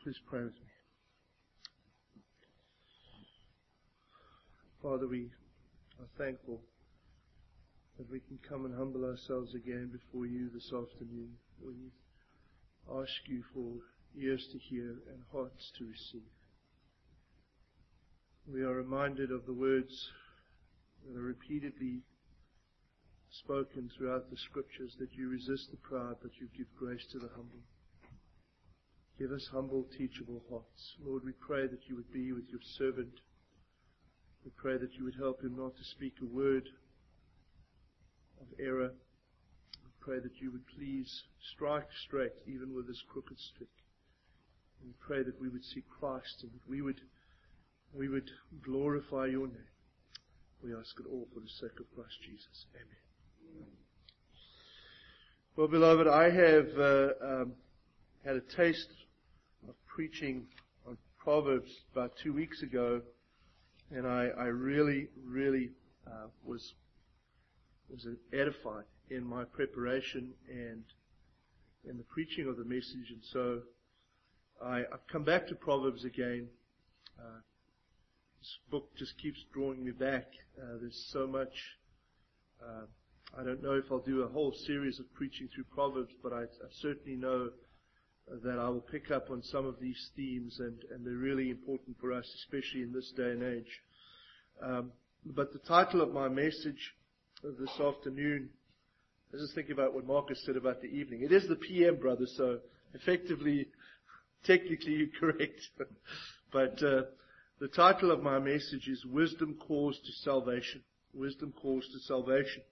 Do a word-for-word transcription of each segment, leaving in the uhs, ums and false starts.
Please pray with me. Father, we are thankful that we can come and humble ourselves again before you this afternoon. We ask you for ears to hear and hearts to receive. We are reminded of the words that are repeatedly spoken throughout the Scriptures, that you resist the proud, but you give grace to the humble. Give us humble, teachable hearts. Lord, we pray that you would be with your servant. We pray that you would help him not to speak a word of error. We pray that you would please strike straight, even with this crooked stick. And we pray that we would see Christ and that we would, we would glorify your name. We ask it all for the sake of Christ Jesus. Amen. Well, beloved, I have uh, um, had a taste of preaching on Proverbs about two weeks ago, and I, I really, really uh, was was edified in my preparation and in the preaching of the message. And so I, I've come back to Proverbs again. Uh, this book just keeps drawing me back. Uh, there's so much. Uh, I don't know if I'll do a whole series of preaching through Proverbs, but I, I certainly know that I will pick up on some of these themes, and, and they're really important for us, especially in this day and age. Um, but the title of my message this afternoon, I was just thinking about what Marcus said about the evening. It is the P M, brother, so effectively, technically you're correct. but uh, the title of my message is Wisdom Calls to Salvation. Wisdom Calls to Salvation.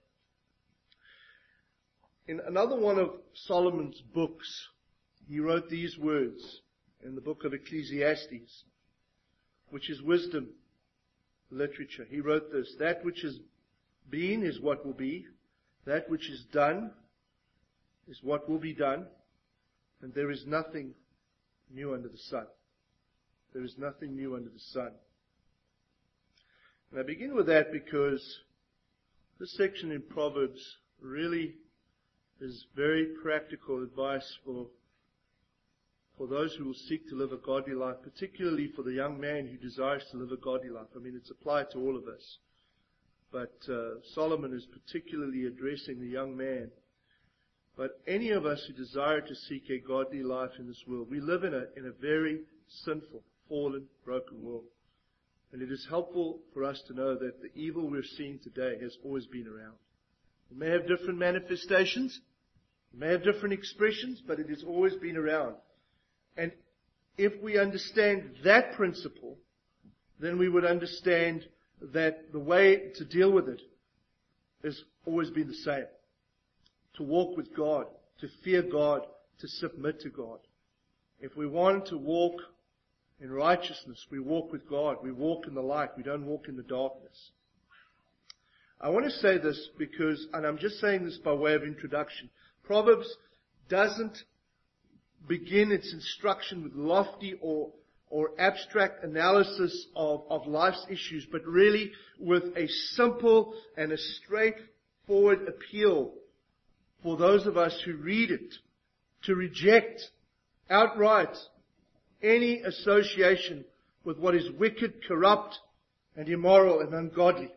In another one of Solomon's books, he wrote these words in the book of Ecclesiastes, which is wisdom literature. He wrote this: that which has been is what will be, that which is done is what will be done, and there is nothing new under the sun. There is nothing new under the sun. And I begin with that because this section in Proverbs really is very practical advice for for those who will seek to live a godly life, particularly for the young man who desires to live a godly life. I mean, it's applied to all of us. But uh, Solomon is particularly addressing the young man. But any of us who desire to seek a godly life in this world, we live in a, in a very sinful, fallen, broken world. And it is helpful for us to know that the evil we're seeing today has always been around. It may have different manifestations, it may have different expressions, but it has always been around. And if we understand that principle, then we would understand that the way to deal with it has always been the same. To walk with God, to fear God, to submit to God. If we want to walk in righteousness, we walk with God. We walk in the light. We don't walk in the darkness. I want to say this because, and I'm just saying this by way of introduction, Proverbs doesn't begin its instruction with lofty or or abstract analysis of, of life's issues, but really with a simple and a straightforward appeal for those of us who read it to reject outright any association with what is wicked, corrupt, and immoral and ungodly.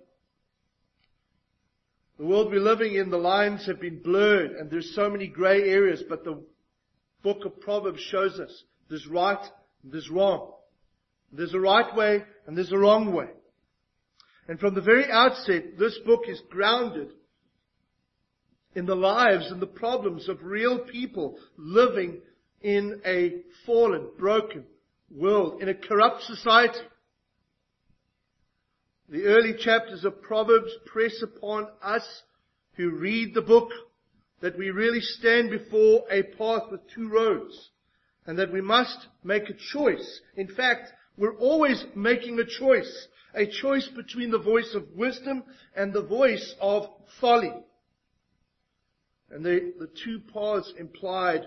The world we're living in, the lines have been blurred and there's so many grey areas, but the book of Proverbs shows us there's right and there's wrong. There's a right way and there's a wrong way. And from the very outset, this book is grounded in the lives and the problems of real people living in a fallen, broken world, in a corrupt society. The early chapters of Proverbs press upon us who read the book that we really stand before a path with two roads, and that we must make a choice. In fact, we're always making a choice, a choice between the voice of wisdom and the voice of folly. And the, the two paths implied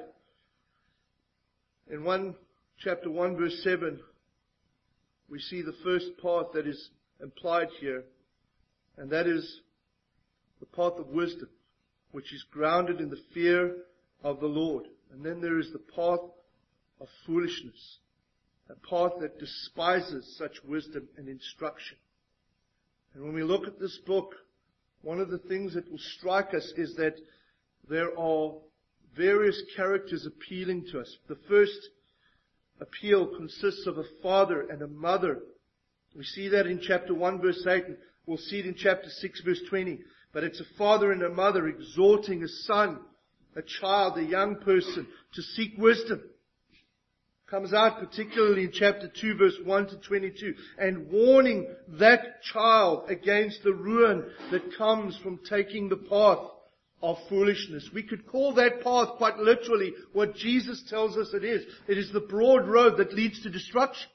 in one chapter one verse seven, we see the first path that is implied here, and that is the path of wisdom, which is grounded in the fear of the Lord. And then there is the path of foolishness, a path that despises such wisdom and instruction. And when we look at this book, one of the things that will strike us is that there are various characters appealing to us. The first appeal consists of a father and a mother. We see that in chapter one verse eight, and we'll see it in chapter six verse twenty. But it's a father and a mother exhorting a son, a child, a young person to seek wisdom. Comes out particularly in chapter two verse one to twenty-two, and warning that child against the ruin that comes from taking the path of foolishness. We could call that path quite literally what Jesus tells us it is. It is the broad road that leads to destruction.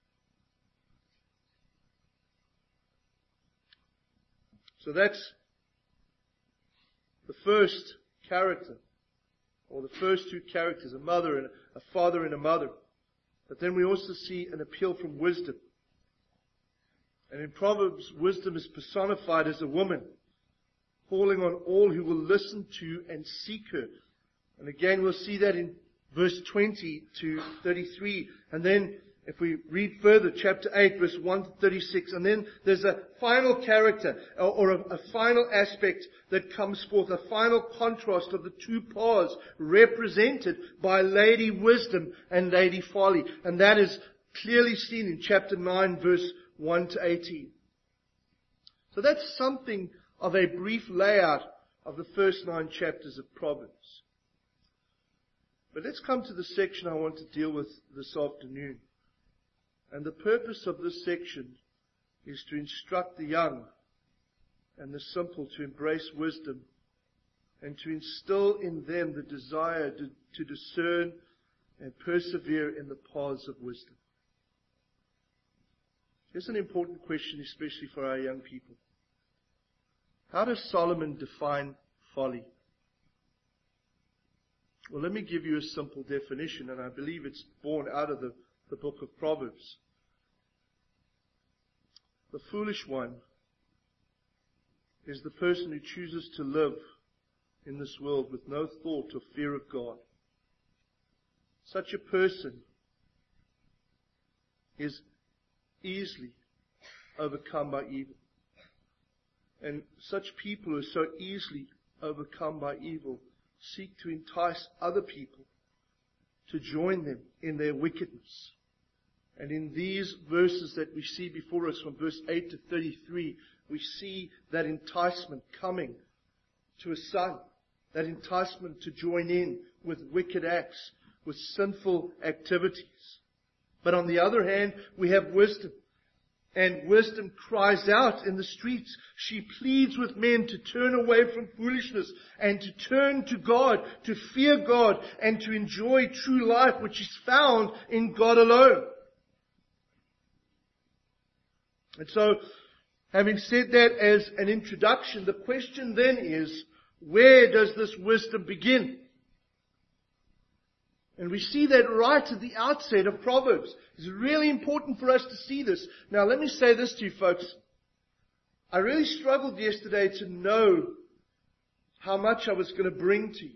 So that's the first character, or the first two characters, a mother and a father and a mother. But then we also see an appeal from wisdom. And in Proverbs, wisdom is personified as a woman, calling on all who will listen to and seek her. And again, we'll see that in verse twenty to thirty-three. And then, if we read further, chapter eight, verse one to thirty-six. And then there's a final character, or, or a, a final aspect that comes forth, a final contrast of the two paths represented by Lady Wisdom and Lady Folly. And that is clearly seen in chapter nine, verse one to eighteen. So that's something of a brief layout of the first nine chapters of Proverbs. But let's come to the section I want to deal with this afternoon. And the purpose of this section is to instruct the young and the simple to embrace wisdom and to instill in them the desire to, to discern and persevere in the paths of wisdom. Here's an important question, especially for our young people. How does Solomon define folly? Well, let me give you a simple definition, and I believe it's born out of the, the book of Proverbs. The foolish one is the person who chooses to live in this world with no thought or fear of God. Such a person is easily overcome by evil. And such people who are so easily overcome by evil seek to entice other people to join them in their wickedness. And in these verses that we see before us from verse eight to thirty-three, we see that enticement coming to a son, that enticement to join in with wicked acts, with sinful activities. But on the other hand, we have wisdom. And wisdom cries out in the streets. She pleads with men to turn away from foolishness and to turn to God, to fear God, and to enjoy true life, which is found in God alone. And so, having said that as an introduction, the question then is, where does this wisdom begin? And we see that right at the outset of Proverbs. It's really important for us to see this. Now, let me say this to you folks. I really struggled yesterday to know how much I was going to bring to you.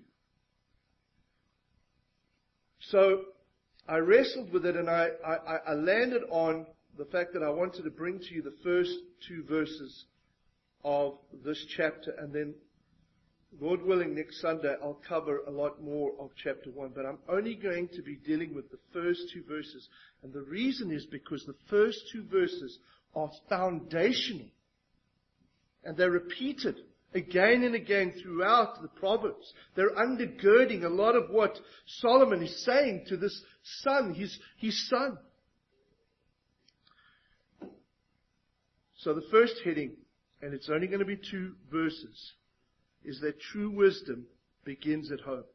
So, I wrestled with it and I, I, I landed on the fact that I wanted to bring to you the first two verses of this chapter, and then Lord willing, next Sunday I'll cover a lot more of chapter one, but I'm only going to be dealing with the first two verses. And the reason is because the first two verses are foundational. And they're repeated again and again throughout the Proverbs. They're undergirding a lot of what Solomon is saying to this son, his, his son. So the first heading, and it's only going to be two verses, is that true wisdom begins at home.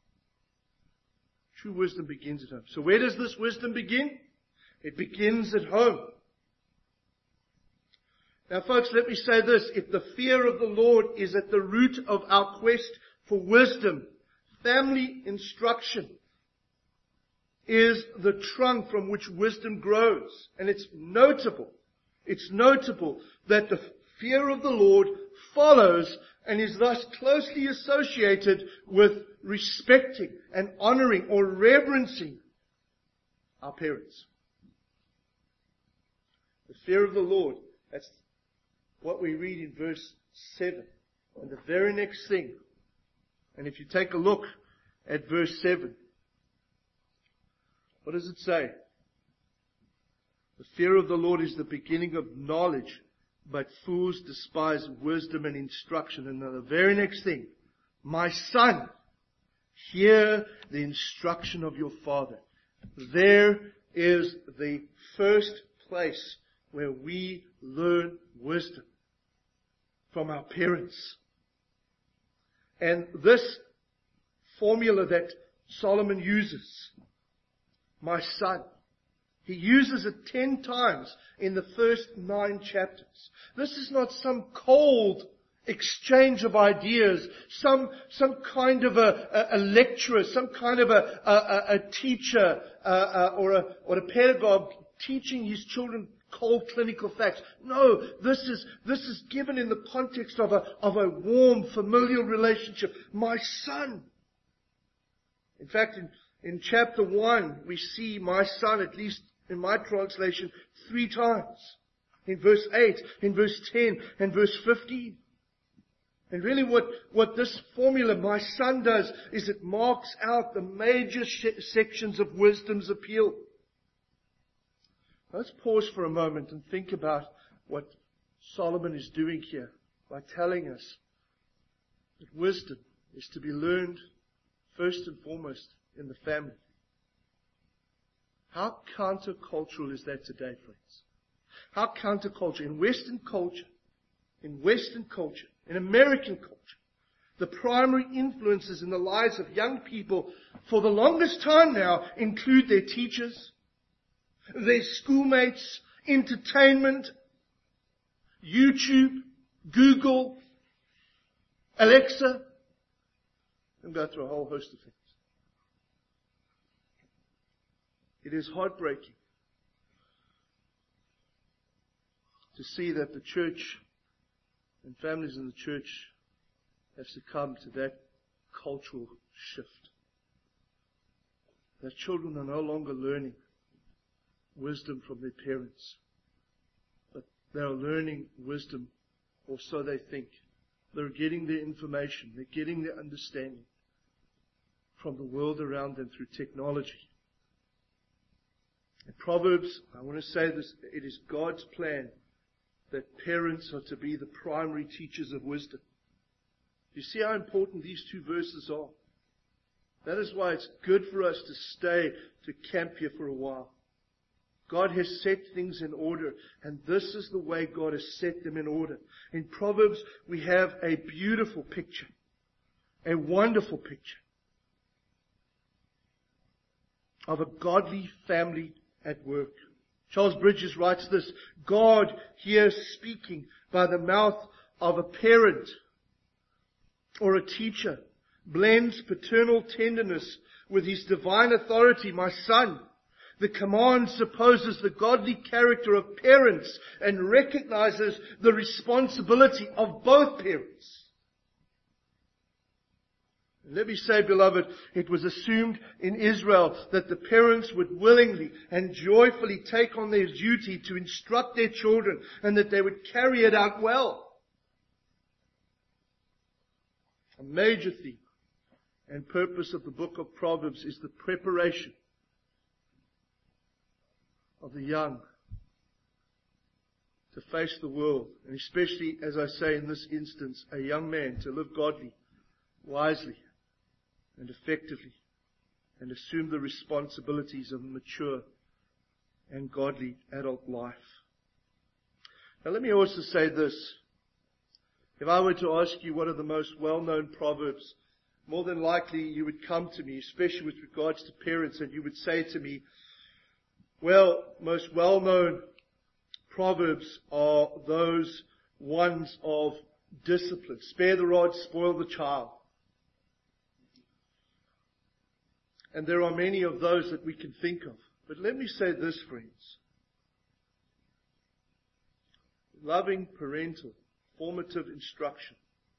True wisdom begins at home. So where does this wisdom begin? It begins at home. Now folks, let me say this. If the fear of the Lord is at the root of our quest for wisdom, family instruction is the trunk from which wisdom grows. And it's notable. It's notable that the fear of the Lord follows and is thus closely associated with respecting and honoring or reverencing our parents. The fear of the Lord. That's what we read in verse seven. And the very next thing, and if you take a look at verse seven, what does it say? The fear of the Lord is the beginning of knowledge, but fools despise wisdom and instruction. And then the very next thing, my son, hear the instruction of your father. There is the first place where we learn wisdom from our parents. And this formula that Solomon uses, my son, he uses it ten times in the first nine chapters. This is not some cold exchange of ideas, some some kind of a, a, a lecturer, some kind of a, a, a teacher uh, uh, or a or a pedagogue teaching his children cold clinical facts. No, this is this is given in the context of a of a warm, familial relationship. My son. In fact, in, in chapter one, we see my son, at least in my translation, three times. In verse eight, in verse ten, and verse fifteen. And really what, what this formula, my son, does is it marks out the major sh- sections of wisdom's appeal. Let's pause for a moment and think about what Solomon is doing here by telling us that wisdom is to be learned first and foremost in the family. How countercultural is that today, friends? How countercultural. In Western culture, in Western culture, in American culture, the primary influences in the lives of young people for the longest time now include their teachers, their schoolmates, entertainment, YouTube, Google, Alexa, and go through a whole host of things. It is heartbreaking to see that the church and families in the church have succumbed to that cultural shift. That children are no longer learning wisdom from their parents, but they are learning wisdom, or so they think. They're getting their information, they're getting their understanding from the world around them through technology. In Proverbs, I want to say this, it is God's plan that parents are to be the primary teachers of wisdom. You see how important these two verses are? That is why it's good for us to stay, to camp here for a while. God has set things in order, and this is the way God has set them in order. In Proverbs, we have a beautiful picture, a wonderful picture of a godly family at work. Charles Bridges writes this: God here speaking by the mouth of a parent or a teacher blends paternal tenderness with his divine authority. My son, the command supposes the godly character of parents and recognizes the responsibility of both parents. Let me say, beloved, it was assumed in Israel that the parents would willingly and joyfully take on their duty to instruct their children, and that they would carry it out well. A major theme and purpose of the book of Proverbs is the preparation of the young to face the world, and especially, as I say in this instance, a young man to live godly, wisely, and effectively, and assume the responsibilities of a mature and godly adult life. Now let me also say this. If I were to ask you what are the most well-known proverbs, more than likely you would come to me, especially with regards to parents, and you would say to me, well, most well-known proverbs are those ones of discipline. Spare the rod, spoil the child. And there are many of those that we can think of. But let me say this, friends. Loving parental, formative instruction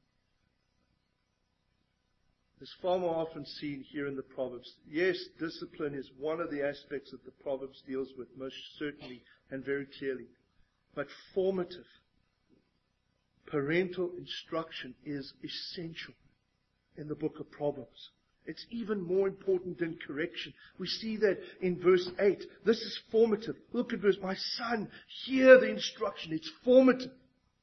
is far more often seen here in the Proverbs. Yes, discipline is one of the aspects that the Proverbs deals with most certainly and very clearly. but formative. Parental instruction is essential in the book of Proverbs. It's even more important than correction. We see that in verse eight. This is formative. Look at verse, my son, hear the instruction. It's formative.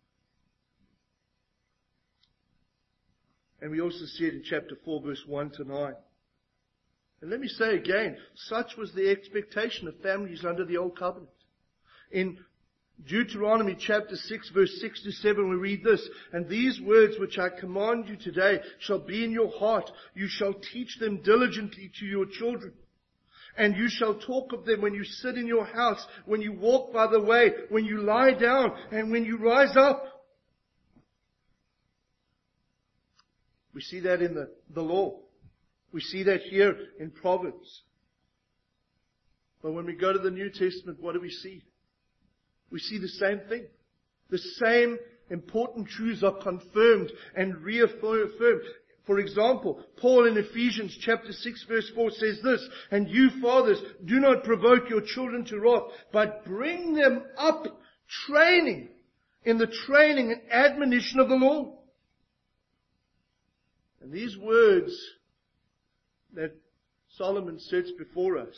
And we also see it in chapter four, verse one to nine. And let me say again, such was the expectation of families under the Old Covenant. In Deuteronomy chapter six, verse six to seven, we read this, and these words which I command you today shall be in your heart. You shall teach them diligently to your children. And you shall talk of them when you sit in your house, when you walk by the way, when you lie down, and when you rise up. We see that in the, the law. We see that here in Proverbs. But when we go to the New Testament, what do we see? We see the same thing. The same important truths are confirmed and reaffirmed. For example, Paul in Ephesians chapter six verse four says this, and you fathers, do not provoke your children to wrath, but bring them up training in the training and admonition of the Lord. And these words that Solomon sets before us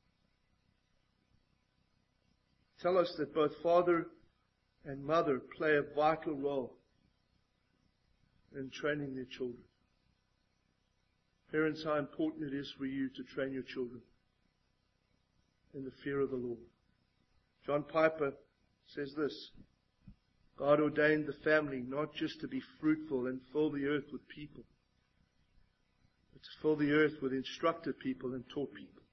tell us that both father and mother play a vital role in training their children. Parents, how important it is for you to train your children in the fear of the Lord. John Piper says this, God ordained the family not just to be fruitful and fill the earth with people, but to fill the earth with instructed people and taught people.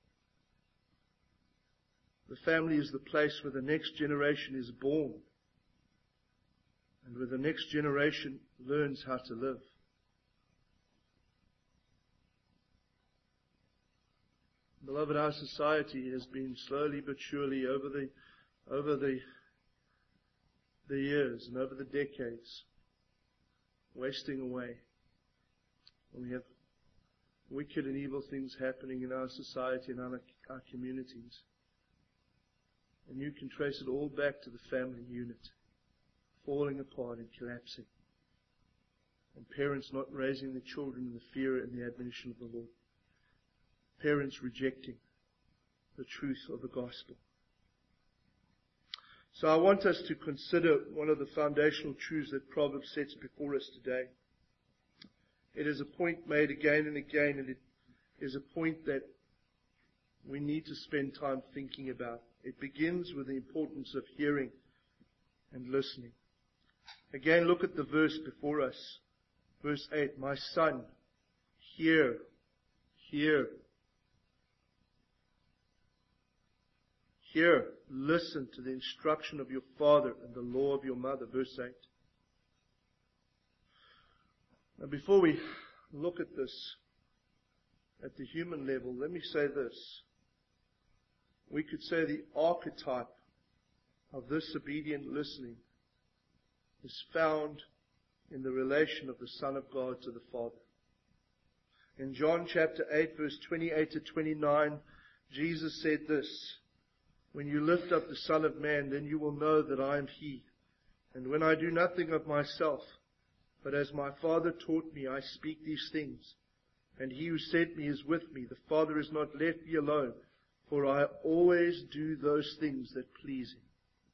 The family is the place where the next generation is born and where the next generation learns how to live. Beloved, our society has been slowly but surely over the over the the years and over the decades wasting away. And we have wicked and evil things happening in our society and our, our communities. And you can trace it all back to the family unit falling apart and collapsing. And parents not raising their children in the fear and the admonition of the Lord. Parents rejecting the truth of the gospel. So I want us to consider one of the foundational truths that Proverbs sets before us today. It is a point made again and again, and it is a point that we need to spend time thinking about. It begins with the importance of hearing and listening. Again, look at the verse before us. Verse eight, my son, hear, hear. Hear, listen to the instruction of your father and the law of your mother. Verse eight. Now before we look at this at the human level, let me say this. We could say the archetype of this obedient listening is found in the relation of the Son of God to the Father. In John chapter eight, verse twenty-eight to twenty-nine, Jesus said this, when you lift up the Son of Man, then you will know that I am He. And when I do nothing of myself, but as my Father taught me, I speak these things. And He who sent me is with me. The Father has not left me alone, for I always do those things that please Him.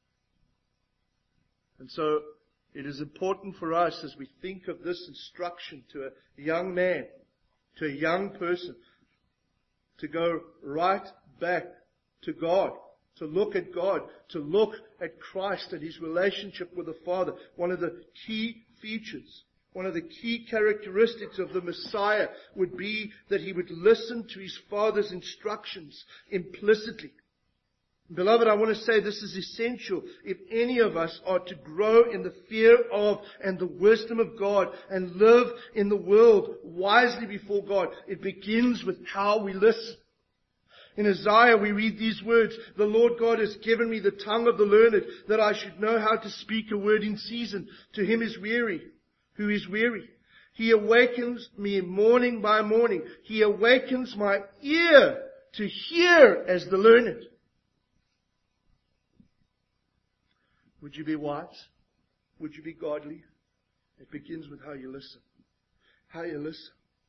And so, it is important for us as we think of this instruction to a young man, to a young person, to go right back to God. To look at God, to look at Christ and His relationship with the Father. One of the key features, one of the key characteristics of the Messiah would be that He would listen to His Father's instructions implicitly. Beloved, I want to say this is essential if any of us are to grow in the fear of and the wisdom of God and live in the world wisely before God. It begins with how we listen. In Isaiah we read these words, the Lord God has given me the tongue of the learned, that I should know how to speak a word in season. To him is weary, who is weary. He awakens me morning by morning. He awakens my ear to hear as the learned. Would you be wise? Would you be godly? It begins with how you listen. How you listen.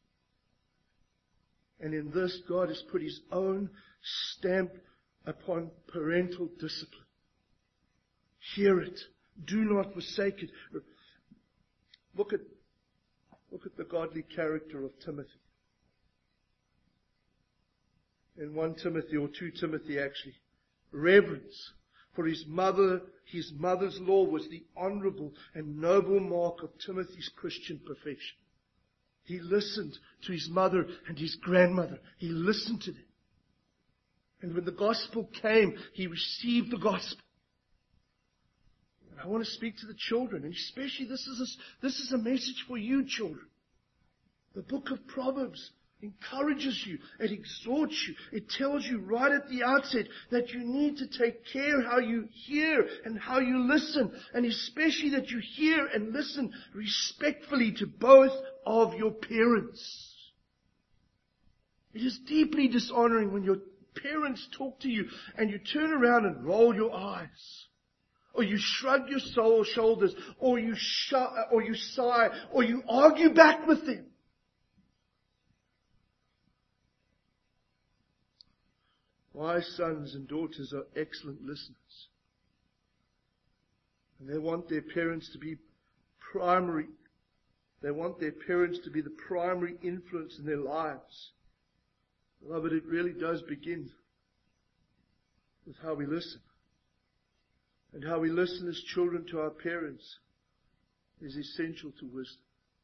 And in this, God has put His own stamp upon parental discipline. Hear it. Do not forsake it. Look at, look at the godly character of Timothy. In First Timothy or Second Timothy actually. Reverence for his mother, his mother's law was the honorable and noble mark of Timothy's Christian profession. He listened to his mother and his grandmother. He listened to them. And when the gospel came, he received the gospel. And I want to speak to the children, and especially this is a, this is a message for you children. The book of Proverbs encourages you. It exhorts you. It tells you right at the outset that you need to take care how you hear and how you listen. And especially that you hear and listen respectfully to both of your parents. It is deeply dishonoring when your parents talk to you and you turn around and roll your eyes. Or you shrug your soul shoulders. Or you, sh- or you sigh. Or you argue back with them. Wise sons and daughters are excellent listeners. And they want their parents to be primary. They want their parents to be the primary influence in their lives. Beloved, it really does begin with how we listen. And how we listen as children to our parents is essential to wisdom.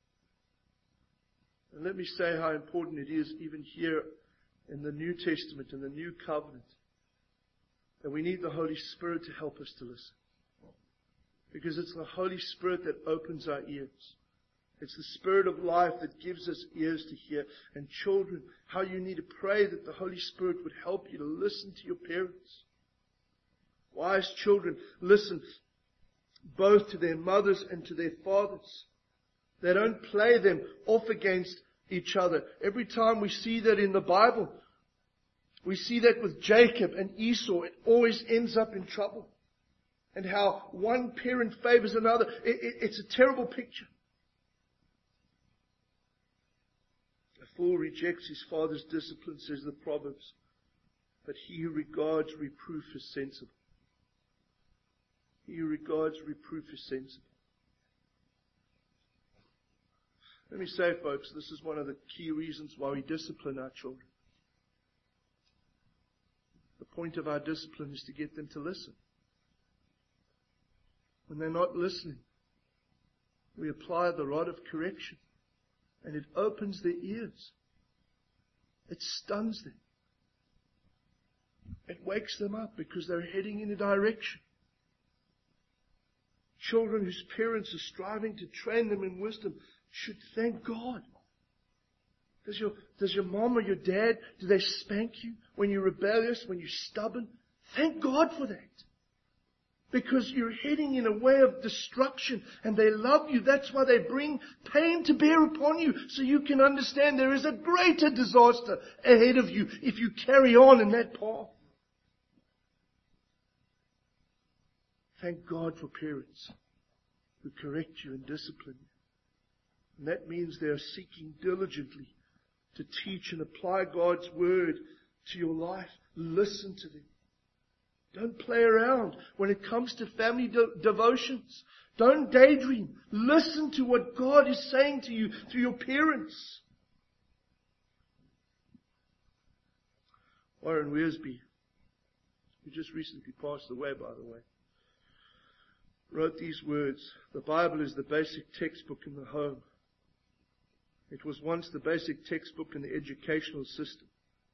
And let me say how important it is even here in the New Testament, in the New Covenant, that we need the Holy Spirit to help us to listen. Because it's the Holy Spirit that opens our ears. It's the Spirit of life that gives us ears to hear. And children, how you need to pray that the Holy Spirit would help you to listen to your parents. Wise children listen both to their mothers and to their fathers. They don't play them off against each other. Every time we see that in the Bible, we see that with Jacob and Esau, it always ends up in trouble. And how one parent favors another. It, it, it's a terrible picture. A fool rejects his father's discipline, says the Proverbs. But he who regards reproof is sensible. He who regards reproof is sensible. Let me say, folks, this is one of the key reasons why we discipline our children. The point of our discipline is to get them to listen. When they're not listening, we apply the rod of correction, and it opens their ears. It stuns them. It wakes them up because they're heading in a direction. Children whose parents are striving to train them in wisdom should thank God. Does your, does your mom or your dad, do they spank you when you're rebellious, when you're stubborn? Thank God for that. Because you're heading in a way of destruction and they love you. That's why they bring pain to bear upon you. So you can understand there is a greater disaster ahead of you if you carry on in that path. Thank God for parents who correct you and discipline you. And that means they are seeking diligently to teach and apply God's word to your life. Listen to them. Don't play around when it comes to family de- devotions. Don't daydream. Listen to what God is saying to you through your parents. Warren Wiersbe, who just recently passed away, by the way, wrote these words: the Bible is the basic textbook in the home. It was once the basic textbook in the educational system.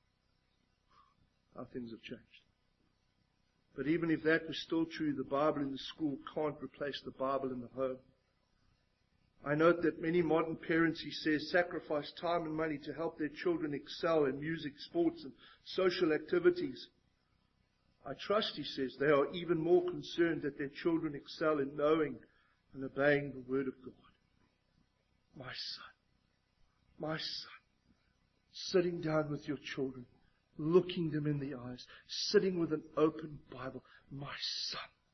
How things have changed. But even if that was still true, the Bible in the school can't replace the Bible in the home. I note that many modern parents, he says, sacrifice time and money to help their children excel in music, sports, and social activities. I trust, he says, they are even more concerned that their children excel in knowing and obeying the Word of God. My son, my son, sitting down with your children, looking them in the eyes, sitting with an open Bible. My son,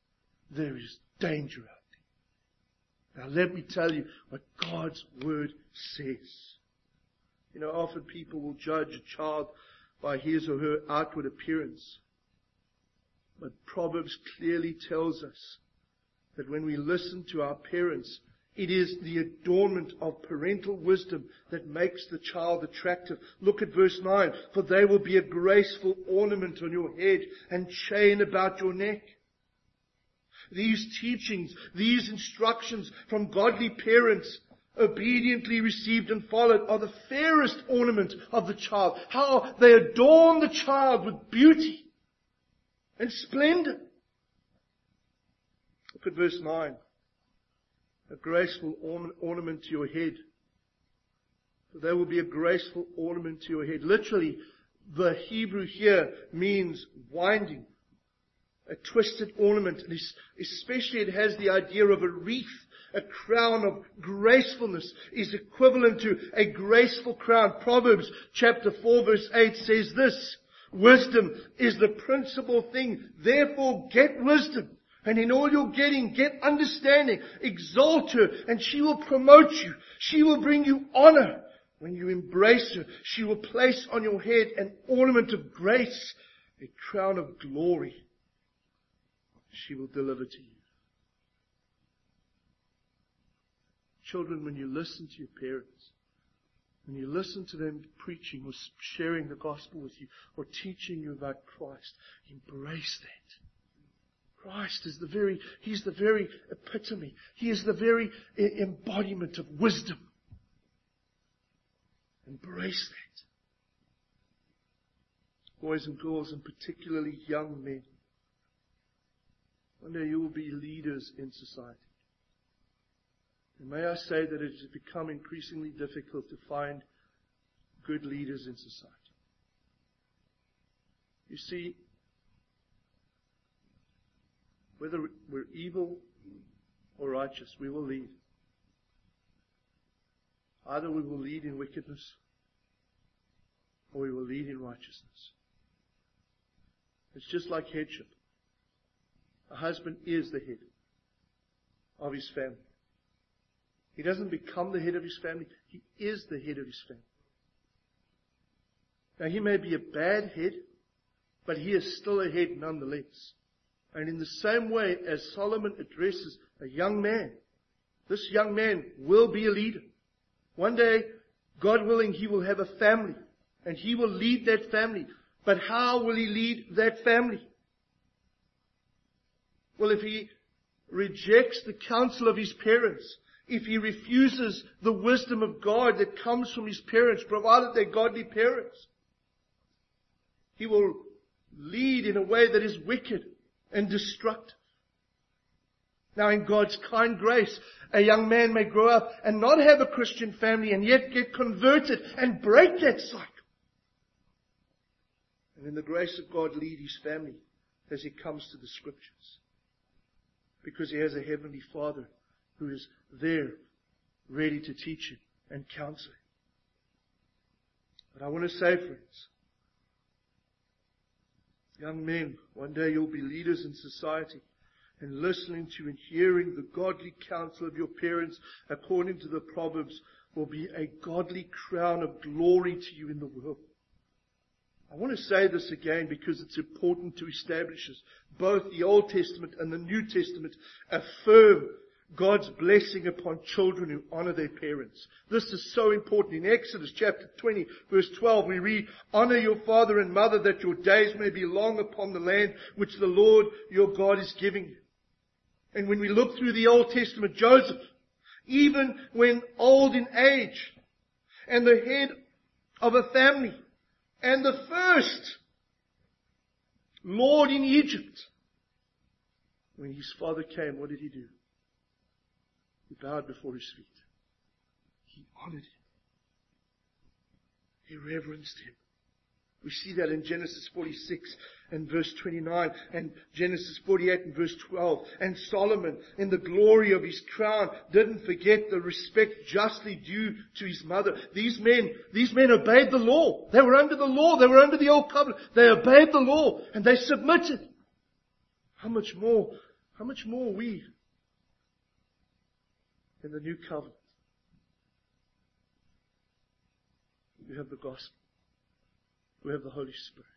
there is danger out there. Now let me tell you what God's Word says. You know, often people will judge a child by his or her outward appearance. But Proverbs clearly tells us that when we listen to our parents, it is the adornment of parental wisdom that makes the child attractive. Look at verse nine. For they will be a graceful ornament on your head and chain about your neck. These teachings, these instructions from godly parents, obediently received and followed, are the fairest ornament of the child. How they adorn the child with beauty and splendor. Look at verse nine. A graceful ornament to your head. There will be a graceful ornament to your head. Literally, the Hebrew here means winding. A twisted ornament. And especially it has the idea of a wreath. A crown of gracefulness is equivalent to a graceful crown. Proverbs chapter four verse eight says this. Wisdom is the principal thing. Therefore get wisdom. And in all you're getting, get understanding. Exalt her, and she will promote you. She will bring you honor. When you embrace her, she will place on your head an ornament of grace, a crown of glory. She will deliver to you. Children, when you listen to your parents, when you listen to them preaching or sharing the gospel with you, or teaching you about Christ, embrace that. Christ is the very, He's the very epitome. He is the very embodiment of wisdom. Embrace that. Boys and girls, and particularly young men. One day you will be leaders in society. And may I say that it has become increasingly difficult to find good leaders in society. You see, whether we're evil or righteous, we will lead. Either we will lead in wickedness or we will lead in righteousness. It's just like headship. A husband is the head of his family. He doesn't become the head of his family. He is the head of his family. Now, he may be a bad head, but he is still a head nonetheless. And in the same way as Solomon addresses a young man, this young man will be a leader. One day, God willing, he will have a family. And he will lead that family. But how will he lead that family? Well, if he rejects the counsel of his parents, if he refuses the wisdom of God that comes from his parents, provided they're godly parents, he will lead in a way that is wicked and destructive. Now, in God's kind grace, a young man may grow up and not have a Christian family and yet get converted and break that cycle. And in the grace of God, lead his family as he comes to the Scriptures. Because he has a heavenly Father who is there, ready to teach him and counsel him. But I want to say, friends, young men, one day you'll be leaders in society, and listening to and hearing the godly counsel of your parents, according to the Proverbs, will be a godly crown of glory to you in the world. I want to say this again because it's important to establish this. Both the Old Testament and the New Testament affirm God's blessing upon children who honor their parents. This is so important. In Exodus chapter twenty, verse twelve, we read, "Honor your father and mother, that your days may be long upon the land which the Lord your God is giving you." And when we look through the Old Testament, Joseph, even when old in age, and the head of a family, and the first Lord in Egypt, when his father came, what did he do? He bowed before his feet. He honored him. He reverenced him. We see that in Genesis forty-six and verse twenty-nine, and Genesis forty-eight and verse twelve. And Solomon, in the glory of his crown, didn't forget the respect justly due to his mother. These men, these men obeyed the law. They were under the law. They were under the old covenant. They obeyed the law and they submitted. How much more How much more we in the new covenant? We have the gospel. We have the Holy Spirit.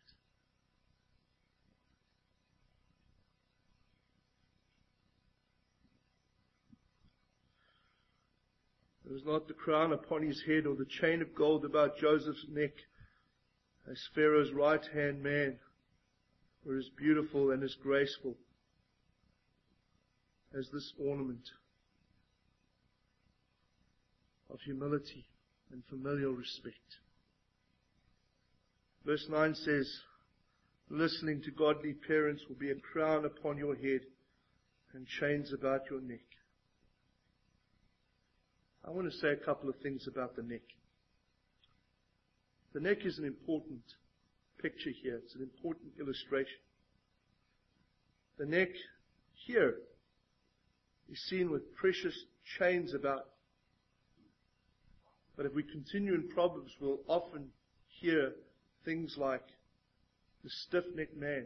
It was not the crown upon his head or the chain of gold about Joseph's neck, as Pharaoh's right-hand man were as beautiful and as graceful as this ornament of humility and familial respect. Verse nine says, listening to godly parents will be a crown upon your head and chains about your neck. I want to say a couple of things about the neck. The neck is an important picture here. It's an important illustration. The neck here is seen with precious chains about. But if we continue in Proverbs, we'll often hear things like the stiff-necked man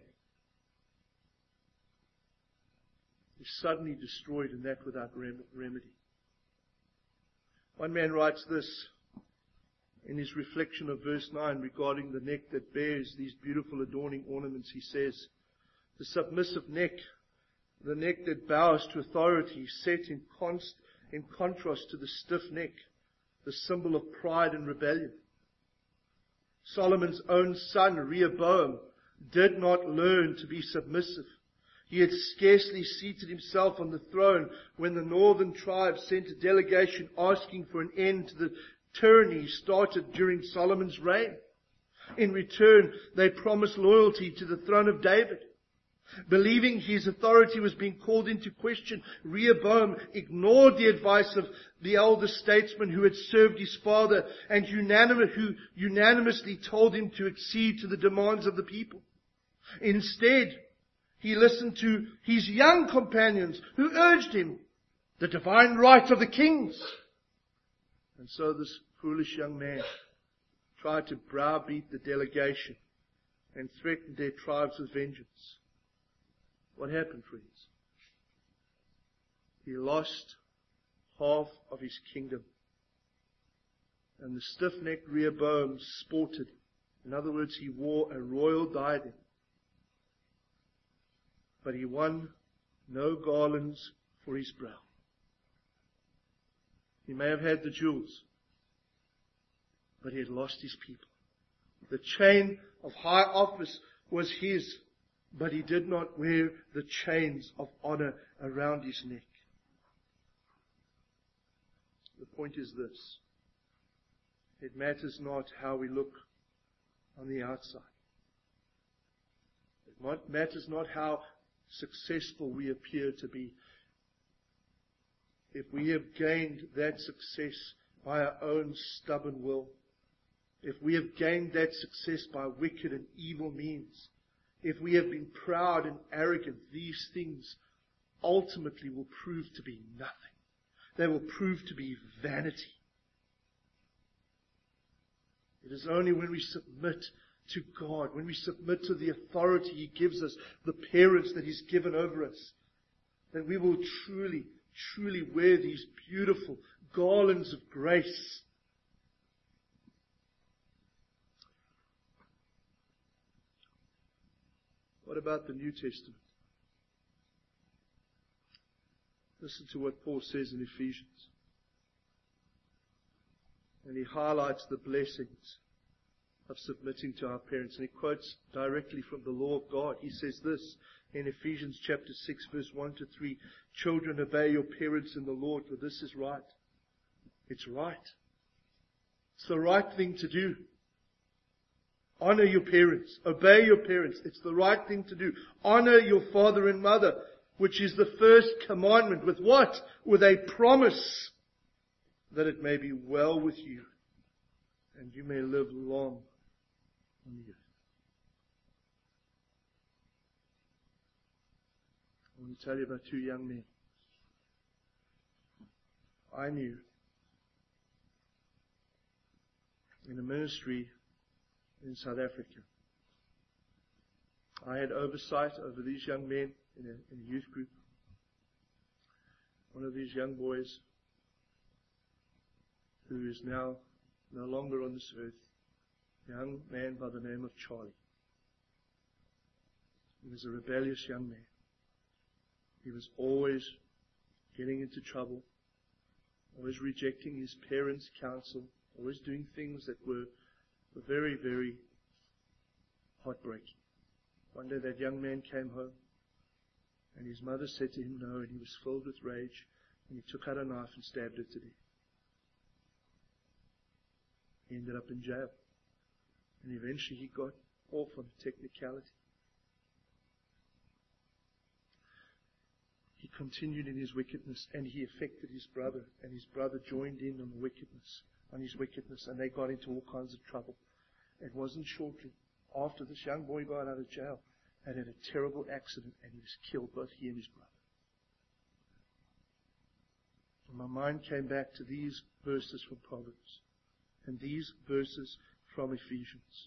is suddenly destroyed, and that without remedy. One man writes this in his reflection of verse nine regarding the neck that bears these beautiful adorning ornaments. He says, the submissive neck, the neck that bows to authority, set in, const, in contrast to the stiff neck, the symbol of pride and rebellion. Solomon's own son, Rehoboam, did not learn to be submissive. He had scarcely seated himself on the throne when the northern tribes sent a delegation asking for an end to the tyranny started during Solomon's reign. In return, they promised loyalty to the throne of David. Believing his authority was being called into question, Rehoboam ignored the advice of the elder statesman who had served his father and unanimous, who unanimously told him to accede to the demands of the people. Instead, he listened to his young companions who urged him, the divine right of the kings. And so this foolish young man tried to browbeat the delegation and threatened their tribes with vengeance. What happened, friends? He lost half of his kingdom. And the stiff-necked Rehoboam sported. In other words, he wore a royal diadem. But he won no garlands for his brow. He may have had the jewels, but he had lost his people. The chain of high office was his, but he did not wear the chains of honor around his neck. The point is this. It matters not how we look on the outside. It matters not how successful we appear to be. If we have gained that success by our own stubborn will, if we have gained that success by wicked and evil means, if we have been proud and arrogant, these things ultimately will prove to be nothing. They will prove to be vanity. It is only when we submit to God, when we submit to the authority He gives us, the parents that He's given over us, that we will truly, truly wear these beautiful garlands of grace. What about the New Testament? Listen to what Paul says in Ephesians. And he highlights the blessings of submitting to our parents. And he quotes directly from the law of God. He says this in Ephesians chapter six, verse one to three. Children, obey your parents in the Lord, for this is right. It's right. It's the right thing to do. Honor your parents. Obey your parents. It's the right thing to do. Honor your father and mother, which is the first commandment. With what? With a promise that it may be well with you and you may live long on the earth. I want to tell you about two young men. I knew in a ministry in South Africa. I had oversight over these young men in a, in a youth group. one of these young boys who is now no longer on this earth, a young man by the name of Charlie. He was a rebellious young man. He was always getting into trouble, always rejecting his parents' counsel, always doing things that were, were very, very heartbreaking. One day that young man came home, and his mother said to him no, and he was filled with rage, and he took out a knife and stabbed her to death. He ended up in jail, and eventually he got off on a technicality. He continued in his wickedness, and he affected his brother, and his brother joined in on the wickedness, on his wickedness, and they got into all kinds of trouble. It wasn't shortly after this young boy got out of jail and had a terrible accident, and he was killed, both he and his brother. And my mind came back to these verses from Proverbs and these verses from Ephesians.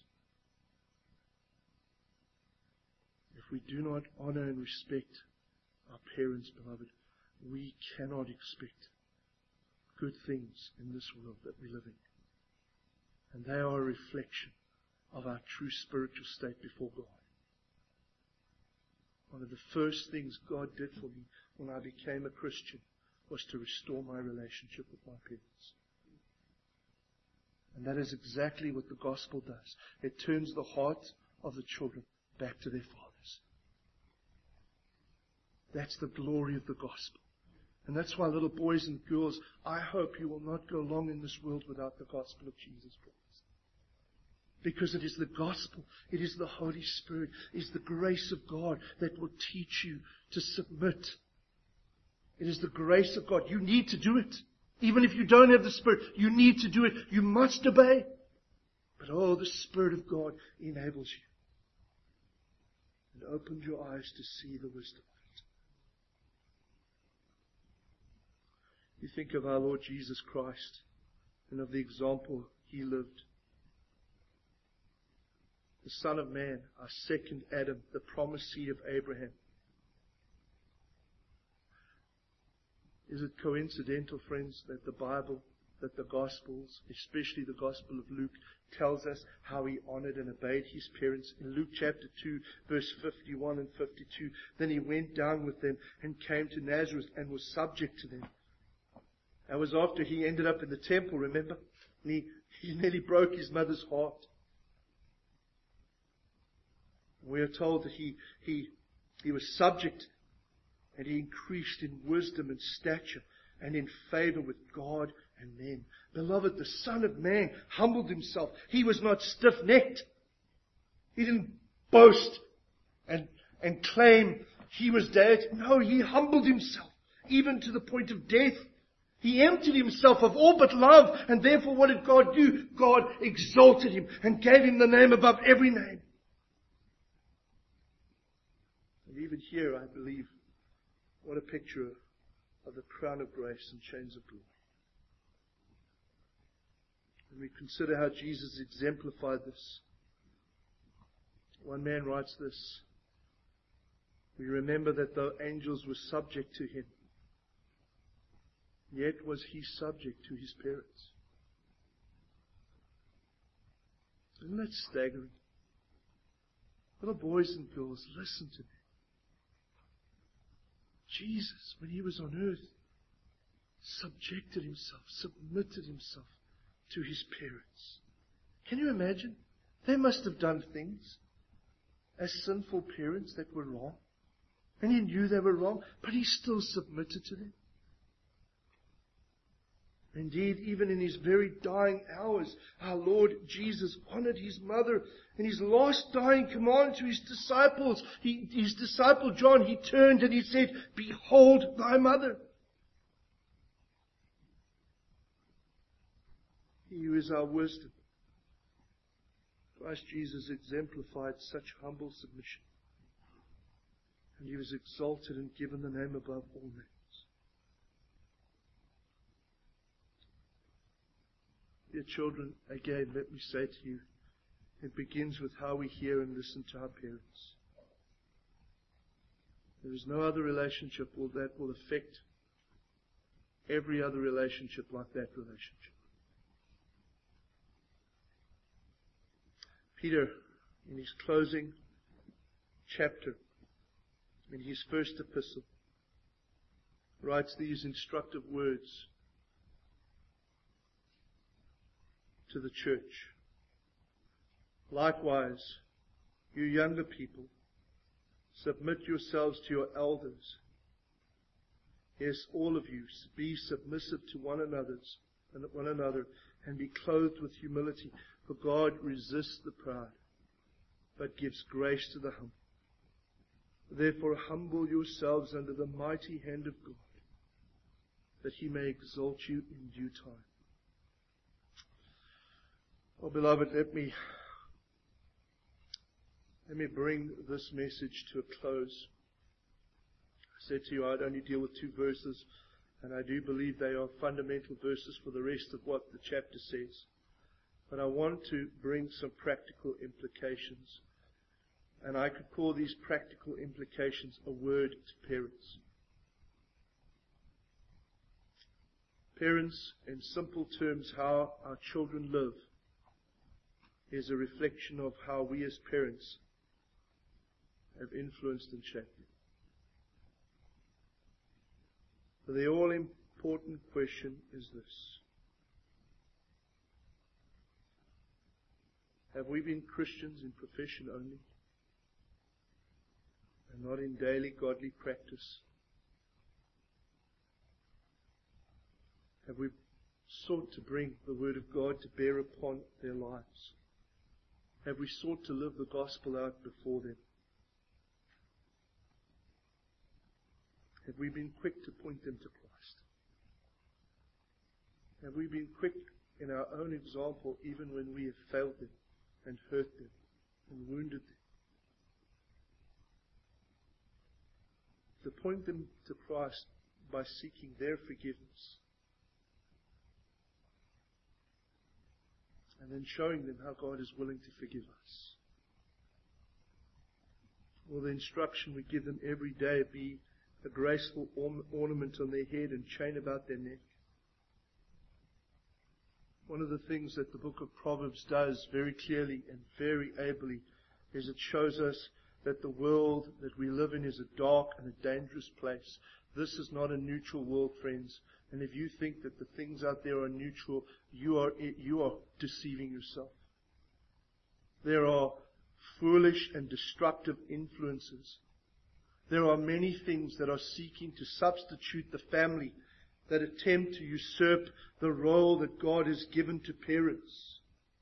If we do not honor and respect our parents, beloved, we cannot expect good things in this world that we live in. And they are a reflection of our true spiritual state before God. One of the first things God did for me when I became a Christian was to restore my relationship with my parents. And that is exactly what the gospel does. It turns the heart of the children back to their fathers. That's the glory of the gospel. And that's why, little boys and girls, I hope you will not go long in this world without the gospel of Jesus Christ. Because it is the gospel, it is the Holy Spirit, it is the grace of God that will teach you to submit. It is the grace of God. You need to do it. Even if you don't have the Spirit, you need to do it. You must obey. But oh, the Spirit of God enables you and opens your eyes to see the wisdom of it. You think of our Lord Jesus Christ and of the example He lived. The Son of Man, our second Adam, the promised seed of Abraham. Is it coincidental, friends, that the Bible, that the Gospels, especially the Gospel of Luke, tells us how He honored and obeyed His parents? In Luke chapter two, verse fifty-one and fifty-two, then He went down with them and came to Nazareth and was subject to them. That was after He ended up in the temple, remember? And he, he nearly broke His mother's heart. We are told that he, he, he was subject and He increased in wisdom and stature and in favor with God and men. Beloved, the Son of Man humbled Himself. He was not stiff-necked. He didn't boast and, and claim He was dead. No, He humbled Himself, even to the point of death. He emptied Himself of all but love, and therefore what did God do? God exalted Him and gave Him the name above every name. And even here, I believe, what a picture of the crown of grace and chains of glory. When we consider how Jesus exemplified this, one man writes this: we remember that though angels were subject to Him, yet was He subject to His parents. Isn't that staggering? Little boys and girls, listen to me. Jesus, when He was on earth, subjected Himself, submitted Himself to His parents. Can you imagine? They must have done things as sinful parents that were wrong. And He knew they were wrong, but He still submitted to them. Indeed, even in His very dying hours, our Lord Jesus honored His mother. In His last dying command to His disciples, he, His disciple John, He turned and He said, "Behold thy mother." He who is our wisdom. Christ Jesus exemplified such humble submission. And He was exalted and given the name above all names. Dear children, again, let me say to you, it begins with how we hear and listen to our parents. There is no other relationship that will affect every other relationship like that relationship. Peter, in his closing chapter, in his first epistle, writes these instructive words to the church. Likewise, you younger people, submit yourselves to your elders. Yes, all of you, be submissive to one another, and one another, and be clothed with humility. For God resists the proud, but gives grace to the humble. Therefore humble yourselves under the mighty hand of God, that He may exalt you in due time. Oh, beloved, let me let me bring this message to a close. I said to you I'd only deal with two verses, and I do believe they are fundamental verses for the rest of what the chapter says. But I want to bring some practical implications. And I could call these practical implications a word to parents. Parents, in simple terms, how our children live is a reflection of how we as parents have influenced and shaped them. But the all-important question is this. Have we been Christians in profession only, and not in daily godly practice? Have we sought to bring the Word of God to bear upon their lives? Have we sought to live the gospel out before them? Have we been quick to point them to Christ? Have we been quick in our own example even when we have failed them and hurt them and wounded them? To point them to Christ by seeking their forgiveness, and then showing them how God is willing to forgive us. Will the instruction we give them every day be a graceful ornament on their head and chain about their neck? One of the things that the book of Proverbs does very clearly and very ably is it shows us that the world that we live in is a dark and a dangerous place. This is not a neutral world, friends. And if you think that the things out there are neutral, you are, you are deceiving yourself. There are foolish and destructive influences. There are many things that are seeking to substitute the family, that attempt to usurp the role that God has given to parents.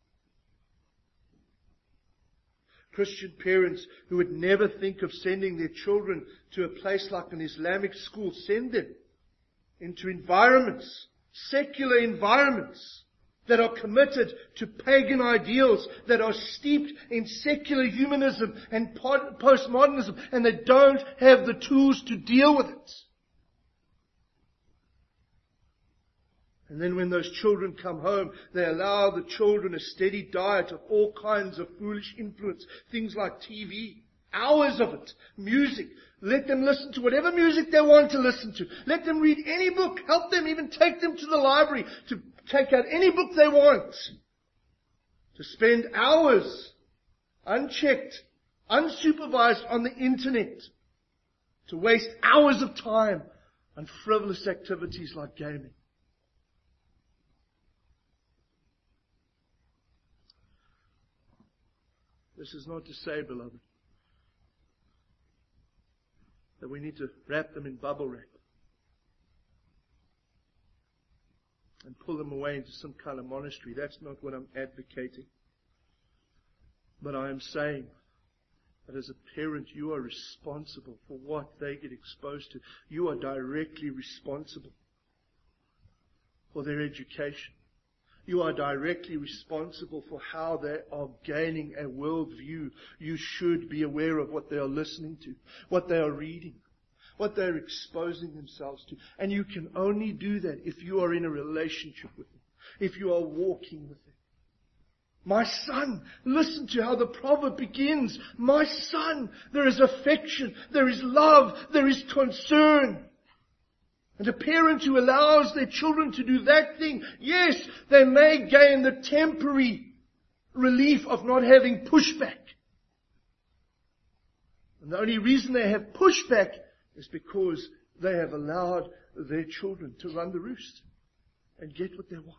Christian parents who would never think of sending their children to a place like an Islamic school, send them into environments, secular environments, that are committed to pagan ideals, that are steeped in secular humanism and postmodernism, and they don't have the tools to deal with it. And then when those children come home, they allow the children a steady diet of all kinds of foolish influence. Things like T V, hours of it, music. Let them listen to whatever music they want to listen to. Let them read any book. Help them even take them to the library to take out any book they want. To spend hours unchecked, unsupervised on the internet. To waste hours of time on frivolous activities like gaming. This is not to say, beloved, that we need to wrap them in bubble wrap and pull them away into some kind of monastery. That's not what I'm advocating. But I am saying that as a parent, you are responsible for what they get exposed to. You are directly responsible for their education. You are directly responsible for how they are gaining a worldview. You should be aware of what they are listening to, what they are reading, what they are exposing themselves to. And you can only do that if you are in a relationship with them, if you are walking with them. My son, listen to how the proverb begins. My son, there is affection, there is love, there is concern. And a parent who allows their children to do that thing, yes, they may gain the temporary relief of not having pushback. And the only reason they have pushback is because they have allowed their children to run the roost and get what they want.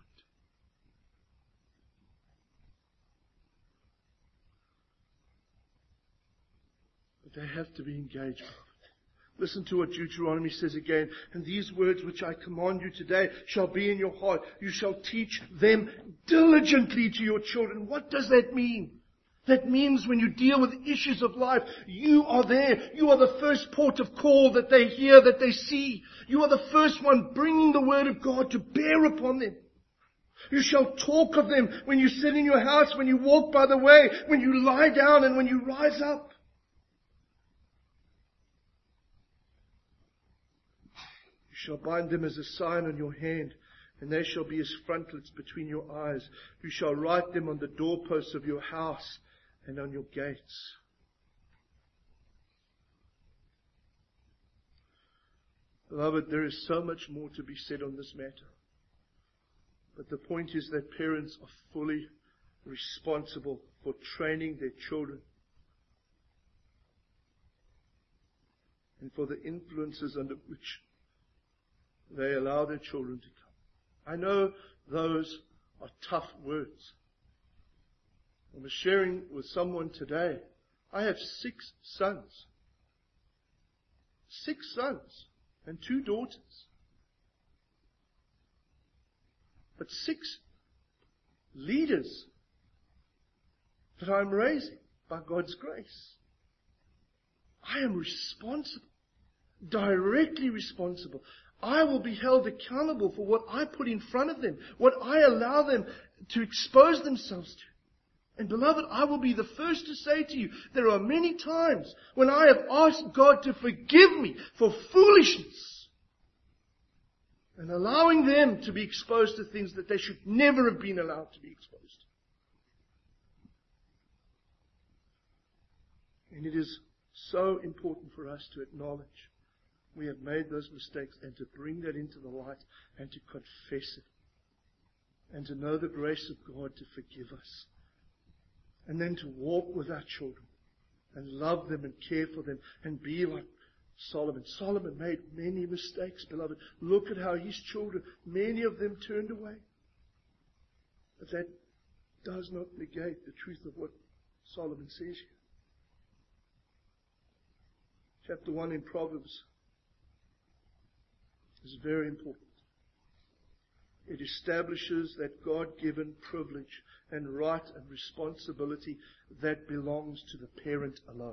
But they have to be engaged. Listen to what Deuteronomy says again. And these words which I command you today shall be in your heart. You shall teach them diligently to your children. What does that mean? That means when you deal with issues of life, you are there. You are the first port of call that they hear, that they see. You are the first one bringing the word of God to bear upon them. You shall talk of them when you sit in your house, when you walk by the way, when you lie down and when you rise up. You shall bind them as a sign on your hand, and they shall be as frontlets between your eyes. You shall write them on the doorposts of your house and on your gates. Beloved, there is so much more to be said on this matter. But the point is that parents are fully responsible for training their children and for the influences under which they allow their children to come. I know those are tough words. I was sharing with someone today. I have six sons. Six sons and two daughters. But six leaders that I'm raising by God's grace. I am responsible. Directly responsible. I will be held accountable for what I put in front of them, what I allow them to expose themselves to. And beloved, I will be the first to say to you, there are many times when I have asked God to forgive me for foolishness and allowing them to be exposed to things that they should never have been allowed to be exposed to. And it is so important for us to acknowledge we have made those mistakes and to bring that into the light and to confess it and to know the grace of God to forgive us. And then to walk with our children and love them and care for them and be like Solomon. Solomon made many mistakes, beloved. Look at how his children, many of them turned away. But that does not negate the truth of what Solomon says here. Chapter one in Proverbs is very important. It establishes that God-given privilege and right and responsibility that belongs to the parent alone.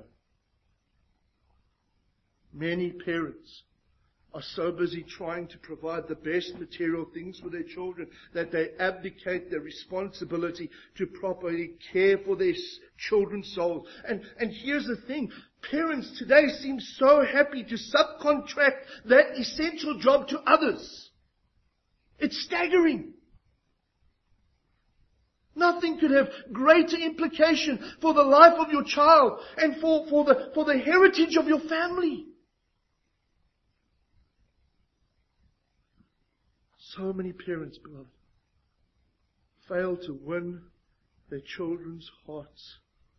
Many parents are so busy trying to provide the best material things for their children that they abdicate their responsibility to properly care for their children's souls. And, and here's the thing. Parents today seem so happy to subcontract that essential job to others. It's staggering. Nothing could have greater implication for the life of your child and for, for, the, for the heritage of your family. So many parents, beloved, fail to win their children's hearts.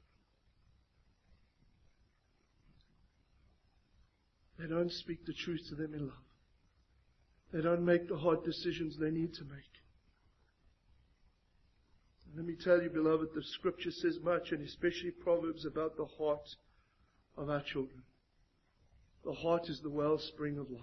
They don't speak the truth to them in love. They don't make the hard decisions they need to make. And let me tell you, beloved, the Scripture says much, and especially Proverbs, about the heart of our children. The heart is the wellspring of life.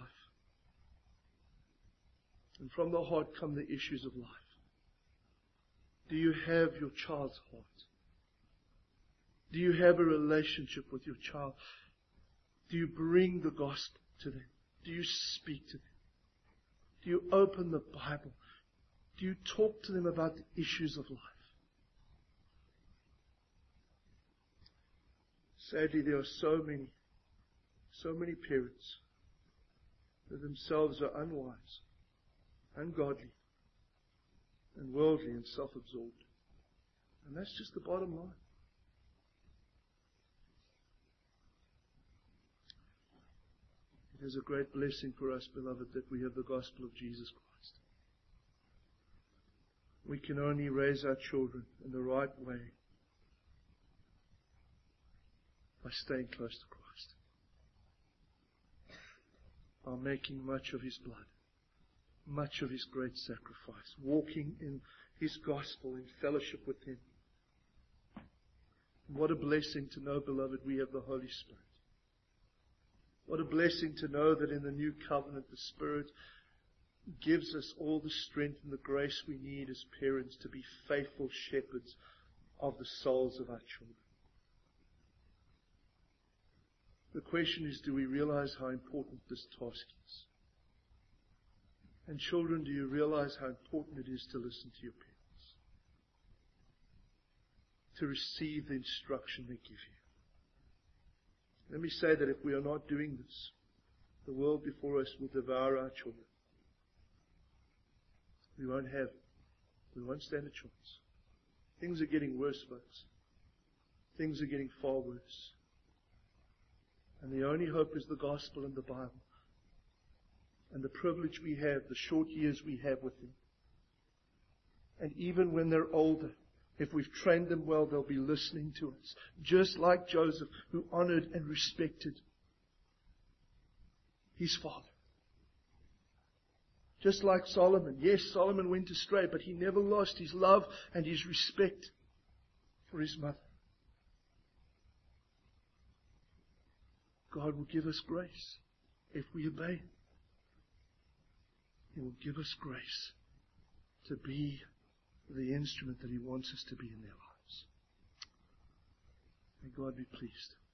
And from the heart come the issues of life. Do you have your child's heart? Do you have a relationship with your child? Do you bring the gospel to them? Do you speak to them? Do you open the Bible? Do you talk to them about the issues of life? Sadly, there are so many, so many parents that themselves are unwise, ungodly, and worldly and self-absorbed. And that's just the bottom line. There's a great blessing for us, beloved, that we have the gospel of Jesus Christ. We can only raise our children in the right way by staying close to Christ, by making much of His blood, much of His great sacrifice, walking in His gospel, in fellowship with Him. And what a blessing to know, beloved, we have the Holy Spirit. What a blessing to know that in the new covenant the Spirit gives us all the strength and the grace we need as parents to be faithful shepherds of the souls of our children. The question is, do we realize how important this task is? And children, do you realize how important it is to listen to your parents? To receive the instruction they give you. Let me say that if we are not doing this, the world before us will devour our children. We won't have, we won't stand a chance. Things are getting worse, folks. Things are getting far worse. And the only hope is the gospel and the Bible. And the privilege we have, the short years we have with them. And even when they're older, if we've trained them well, they'll be listening to us. Just like Joseph, who honored and respected his father. Just like Solomon. Yes, Solomon went astray, but he never lost his love and his respect for his mother. God will give us grace if we obey Him. He will give us grace to be the instrument that He wants us to be in their lives. May God be pleased.